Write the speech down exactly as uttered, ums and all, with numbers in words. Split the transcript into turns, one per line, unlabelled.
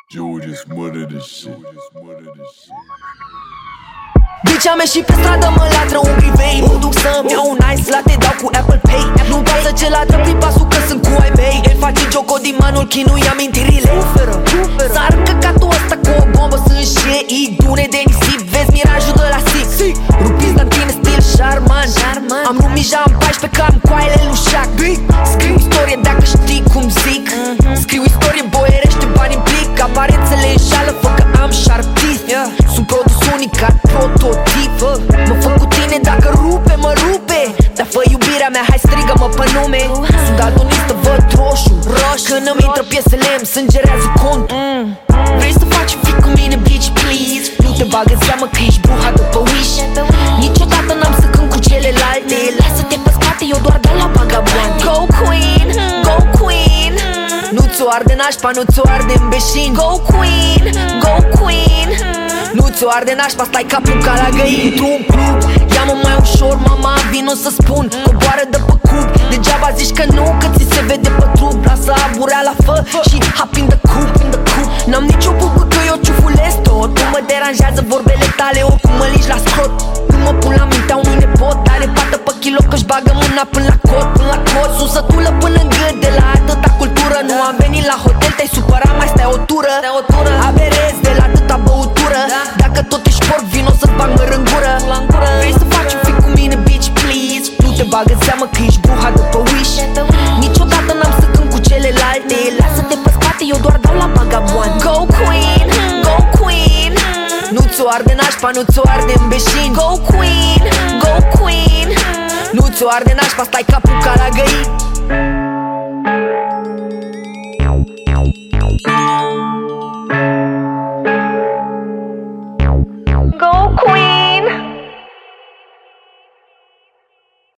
Joe just murdered this shit.
Bitch, am ieșit pe stradă, mă latră un grivei. Mă duc să-mi iau un ice latte, dau cu Apple Pay. Nu-mi pasă ce latră prin pasul că sunt cu ai mei. El face jocodimanul, chinuie amintirile. S-ar căcatul ăsta cu o bombă, sunt și ei dune de nisip. Vezi mirajul de la Six. Rupiți la tine stil șarman. Am lumija în paisprezece că am coaile lui Shaq. Scriu istorie dacă știi cum zic. Scriu istorie, boierește, bani implic. Aparențele înșală, fă că am sharp teeth. Sunt produs unicat, prototip. Mă fac cu tine dacă rupe, mă rupe. Dar fă iubirea mea, hai strigă-mă pe nume. Sunt daltonistă, văd roșu, roșu. Când îmi intră piesele, îmi sângerează contul. Vrei să faci un fic cu mine, bitch, please? Nu te bagă în seamă că ești bruha după Wish. Niciodată n-am să cânt cu celelalte. Lasă-te pe spate, eu doar dau la bagaboane. Go queen, go queen. Nu ți-o arde nașpa, nu ți-o arde în beșin. Go queen, go queen. Nu ți-o arde nașpa, stai capul ca la găini. Într-un club, ia-mă mai ușor, mama, vino să spun. Coboară de pe cub, degeaba zici că nu, că ți se vede pe trup. Lasă abureala, fă și hop in the coop, in the coop. N-am nicio bubă că eu ciufulesc tot. Nu mă deranjează vorbele tale, oricum mă lingi la scrot. Nu mă pun la mintea unui nepot, are pată pe kilo că-și bagă mâna până la cot, până la cot. Susătulă până în gât de la atâta cultură. Nu am venit la hotel, te-ai supărat, mai stai o tură. Aberez de la atâta băutură. Dacă tot ești porc, vino să-ți bag măr în gură. Vrei să faci un fic cu mine, bitch, please? Nu te bagă în seamă că ești bruha după Wish. Niciodată n-am să cânt cu celelalte. Lasă-te pe spate, eu doar dau la bagaboane. Go queen, go queen. Nu ți-o arde nașpa, nu ți-o arde în beșin. Go queen, go queen. Nu ți-o arde nașpa, stai capul ca la găini.